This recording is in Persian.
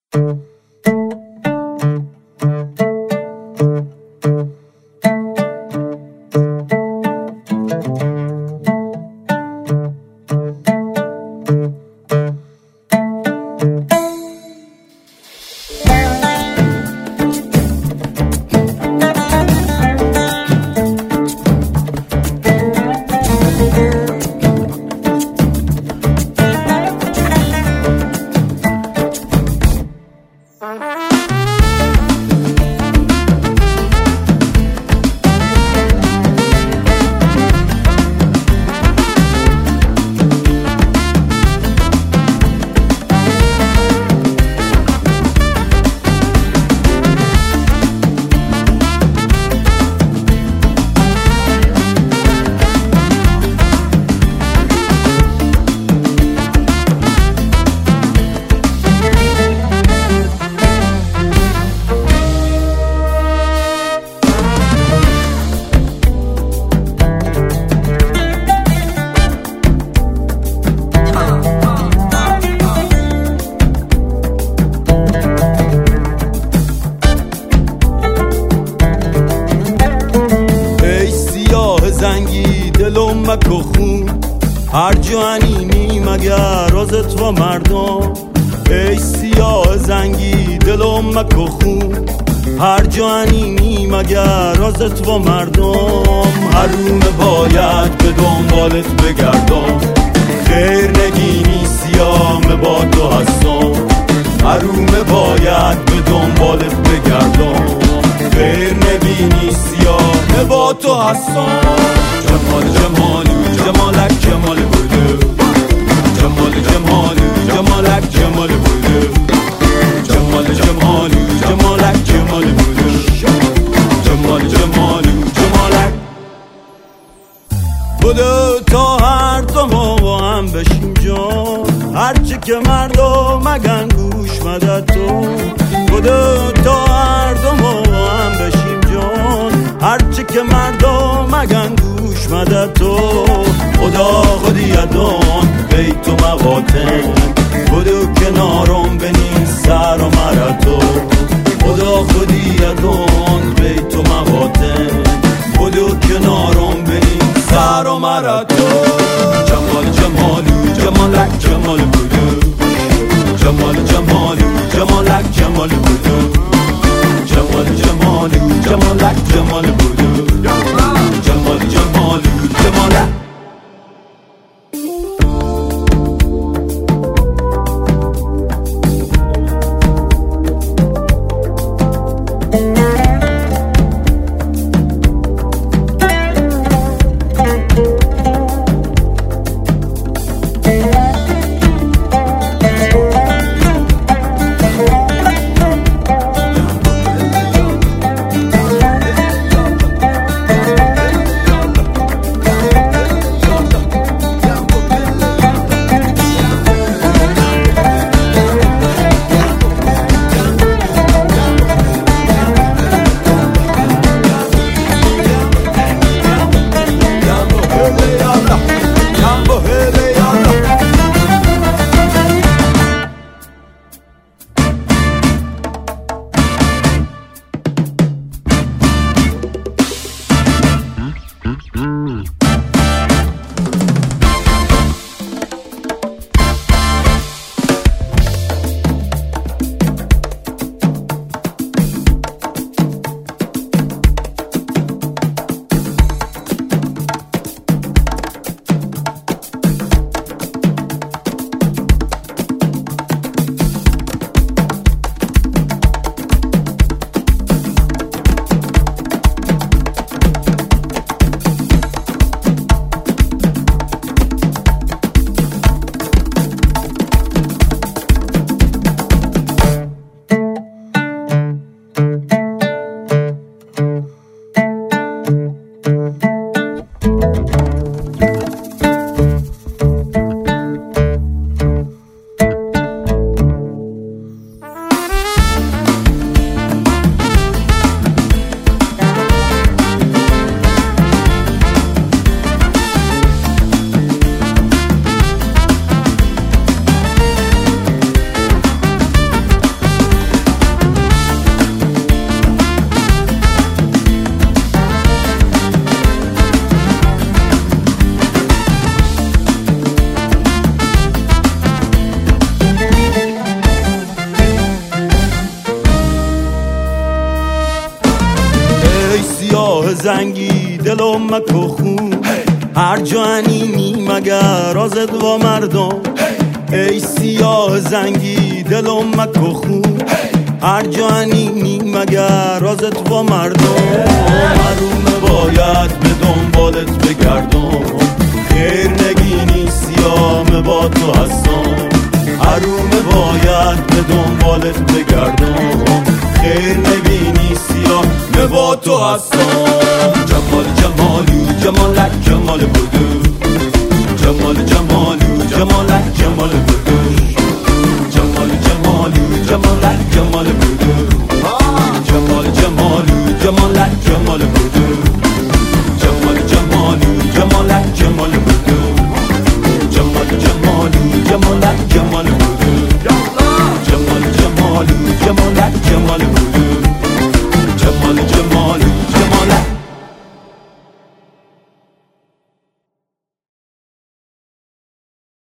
دلم و خون هر جانینی مگر از تو مردم. ای سیاه زنگی دلم و خون هر جانینی مگر از تو مردم. حروم باید به دنبالت بگردم، خیر نگینی سیام با تو هستم. حروم باید به دنبالت بگردم، خیر نبینی سیاه با تو هستم. جمال جمالی جمالک جمال بوده، جمال جمالی جمالک جمال بوده، جمال جمالی جمالک جمال بوده، جمال جمالی جمالک بوده. تا هر دو ما با هم بشیم جان، هرچی که مردم مگن گوش مدد تو بوده. تا هر دو ما با هم بشیم جان، هرچی که مردم مگن گوش مدد تو. خدا خودی ادان بیت و مواطن بودو کنارم بنین سر و مرتو. خدا خودی ادان بیت و مواطن بودو کنارم بنین سر و مرتو. جمال جمالی جمالک جمال بودو، جمال جمالی جمالک جمال بودو، جمال جمالی جمالک جمال بودو، جمال جمالی جمالک. زنگی دلم مکو خون هر جا انینی مگر رازت و مردم ای سیاه زنگی دلم مکو خون هر جا انینی مگر رازت و مردم حرومه باید به دنبالت بگردم خیر نگینی سیامه با تو هستم حرومه باید به دنبالت بگردم خیر نبینی سیامه با تو هستم جمال جمالو جمالک جمال بودو جمال جمالو جمالک جمال بودو